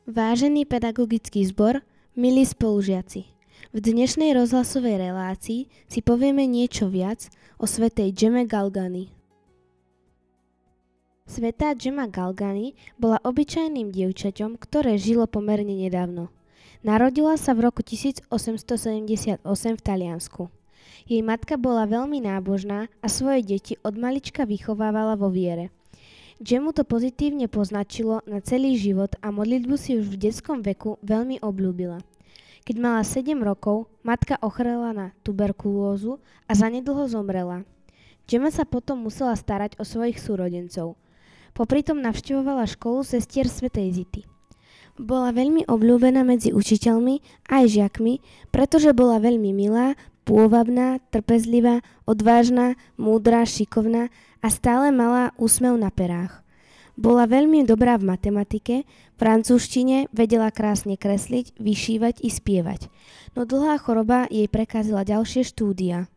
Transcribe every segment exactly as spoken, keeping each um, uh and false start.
Vážený pedagogický zbor, milí spolužiaci, v dnešnej rozhlasovej relácii si povieme niečo viac o svätej Džeme Galgani. Svätá Džema Galgani bola obyčajným dievčaťom, ktoré žilo pomerne nedávno. Narodila sa v roku tisíc osemsto sedemdesiatosem v Taliansku. Jej matka bola veľmi nábožná a svoje deti od malička vychovávala vo viere. Džemu to pozitívne poznačilo na celý život a modlitbu si už v detskom veku veľmi obľúbila. Keď mala sedem rokov, matka ochorela na tuberkulózu a zanedlho zomrela. Džema sa potom musela starať o svojich súrodencov. Popritom navštevovala školu sestier svätej Zity. Bola veľmi obľúbená medzi učiteľmi aj žiakmi, pretože bola veľmi milá, pôvabná, trpezlivá, odvážna, múdra, šikovná a stále mala úsmev na perách. Bola veľmi dobrá v matematike, francúzštine, vedela krásne kresliť, vyšívať i spievať, no dlhá choroba jej prekazila ďalšie štúdia.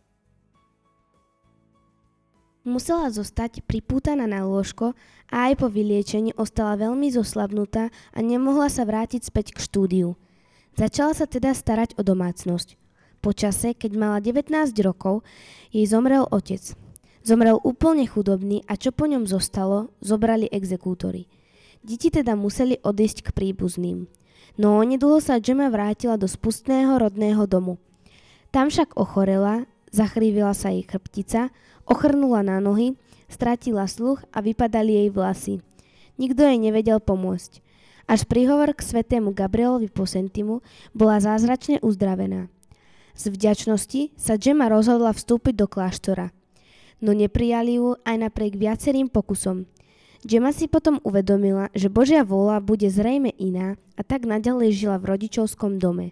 Musela zostať pripútaná na lôžko a aj po vyliečení ostala veľmi zoslabnutá a nemohla sa vrátiť späť k štúdiu. Začala sa teda starať o domácnosť. Po čase, keď mala devätnásť rokov, jej zomrel otec. Zomrel úplne chudobný a čo po ňom zostalo, zobrali exekútori. Deti teda museli odísť k príbuzným. No onedlho sa Džema vrátila do spustného rodného domu. Tam však ochorela, zachrívila sa jej chrbtica, ochrnula na nohy, stratila sluch a vypadali jej vlasy. Nikto jej nevedel pomôcť. Až príhovor k svätému Gabrielovi Posentimu bola zázračne uzdravená. Z vďačnosti sa Džema rozhodla vstúpiť do kláštora, no neprijali ju aj napriek viacerým pokusom. Džema si potom uvedomila, že Božia vôľa bude zrejme iná a tak naďalej žila v rodičovskom dome.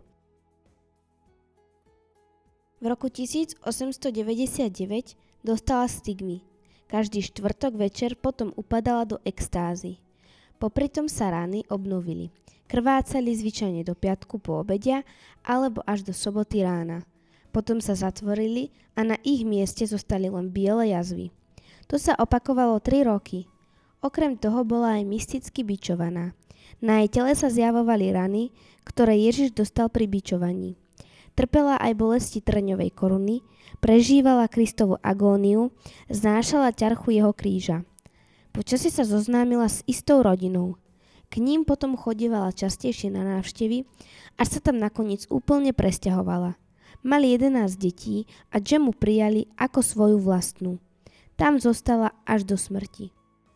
V roku tisíc osemsto deväťdesiatdeväť dostala stigmy. Každý štvrtok večer potom upadala do extázy. Popritom sa rány obnovili. Krvácali zvyčajne do piatku po obedia alebo až do soboty rána. Potom sa zatvorili a na ich mieste zostali len biele jazvy. To sa opakovalo tri roky. Okrem toho bola aj mysticky bičovaná. Na jej tele sa zjavovali rany, ktoré Ježiš dostal pri bičovaní. Trpela aj bolesti trňovej koruny, prežívala Kristovu agóniu, znášala ťarchu jeho kríža. Počasie sa zoznámila s istou rodinou. K ním potom chodievala častejšie na návštevy, až sa tam nakoniec úplne presťahovala. Mali jedenásť detí a Džemu prijali ako svoju vlastnú. Tam zostala až do smrti.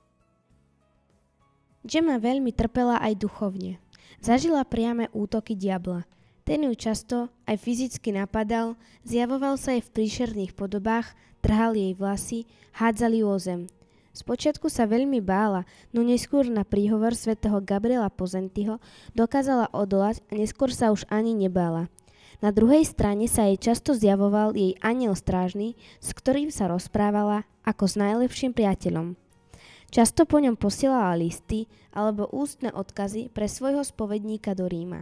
Džema veľmi trpela aj duchovne. Zažila priame útoky diabla. Ten ju často aj fyzicky napadal, zjavoval sa jej v príšerných podobách, trhal jej vlasy, hádzal ju o zem. Spočiatku sa veľmi bála, no neskôr na príhovor svätého Gabriela Posentiho dokázala odolať a neskôr sa už ani nebála. Na druhej strane sa jej často zjavoval jej anjel strážny, s ktorým sa rozprávala ako s najlepším priateľom. Často po ňom posielala listy alebo ústne odkazy pre svojho spovedníka do Ríma.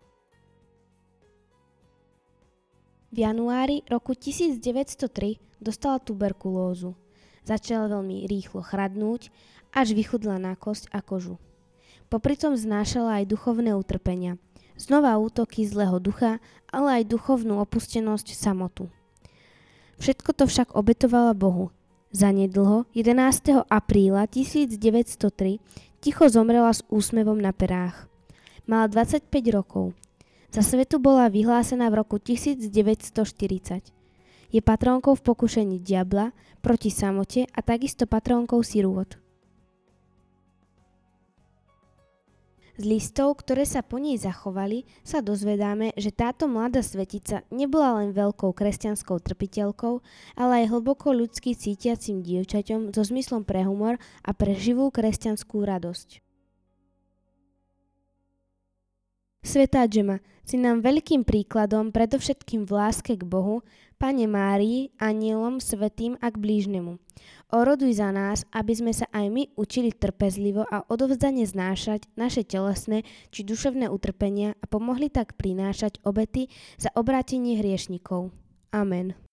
V januári roku tisícdeväťstotri dostala tuberkulózu. Začala veľmi rýchlo chradnúť, až vychudla na kosť a kožu. Popritom znášala aj duchovné utrpenia. Znova útoky zlého ducha, ale aj duchovnú opustenosť, samotu. Všetko to však obetovala Bohu. Zanedlho, jedenásteho apríla tisícdeväťstotri, ticho zomrela s úsmevom na perách. Mala dvadsaťpäť rokov. Za svetu bola vyhlásená v roku tisícdeväťstoštyridsať. Je patrónkou v pokušení diabla, proti samote a takisto patrónkou sirôt. Z listov, ktoré sa po nej zachovali, sa dozvedáme, že táto mladá svetica nebola len veľkou kresťanskou trpiteľkou, ale aj hlboko ľudsky cítiacim dievčaťom so zmyslom pre humor a pre živú kresťanskú radosť. Svätá Džema, si nám veľkým príkladom, predovšetkým v láske k Bohu, Panne Márii, anjelom, svätým a k blížnemu. Oroduj za nás, aby sme sa aj my učili trpezlivo a odovzdane znášať naše telesné či duševné utrpenia a pomohli tak prinášať obety za obrátenie hriešnikov. Amen.